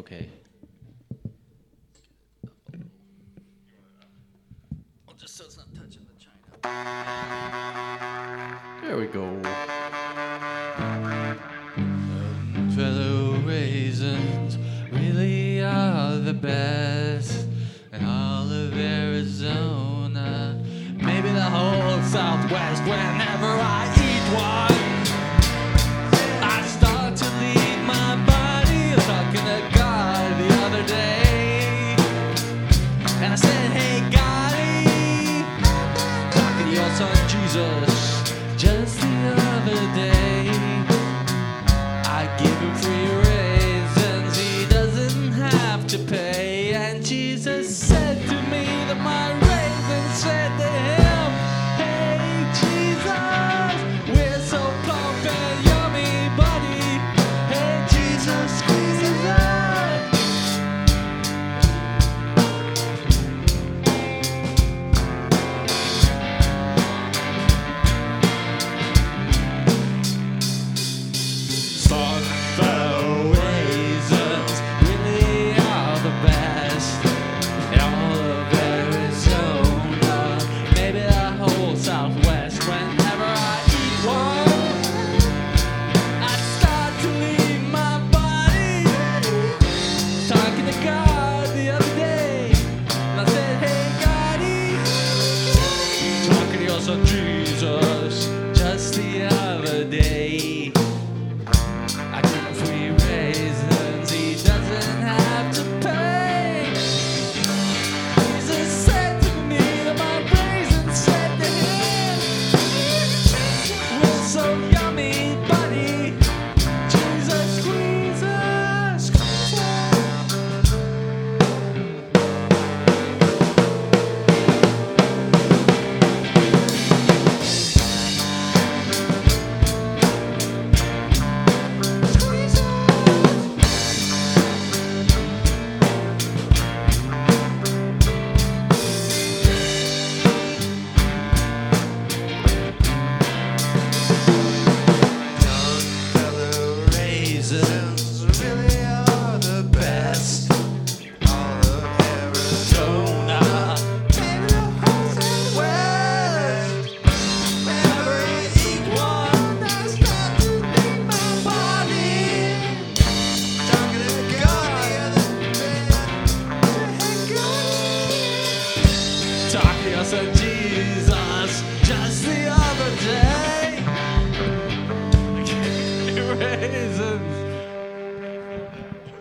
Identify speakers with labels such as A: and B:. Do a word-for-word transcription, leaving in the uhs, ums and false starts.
A: Okay. Well, just so it's not touching the china. There we go. Um, fellow raisins really are the best in all of Arizona. Maybe the whole Southwest. Whenever I eat one, I start to leave my body. I was talking to God the other day, and I said, hey, Gotti, talking to your son Jesus. Just the other day, I give him free raisins. He doesn't have to pay. And Jesus said to me that my raisins said to him, hey, Jesus, we're so plump and yummy, buddy. Hey, Jesus, squeeze it up. Sunflower raisins really are the best in all of Arizona. Maybe the whole Southwest. Whenever I eat one, I start to leave my body. Talking to God the other day, and I said, hey, Gotti, talking to your son Jesus. Just the other day, I give him free raisins. He doesn't have to pay. Jesus said to me that my raisins said to him, we're so yummy, buddy. Jesus, squeeze us, squeeze us. Fellow raisins really are the best. All of Arizona, maybe the whole Southwest. Whenever I eat one, I start to leave my body. Talking to God the other day, talking to your son Jesus.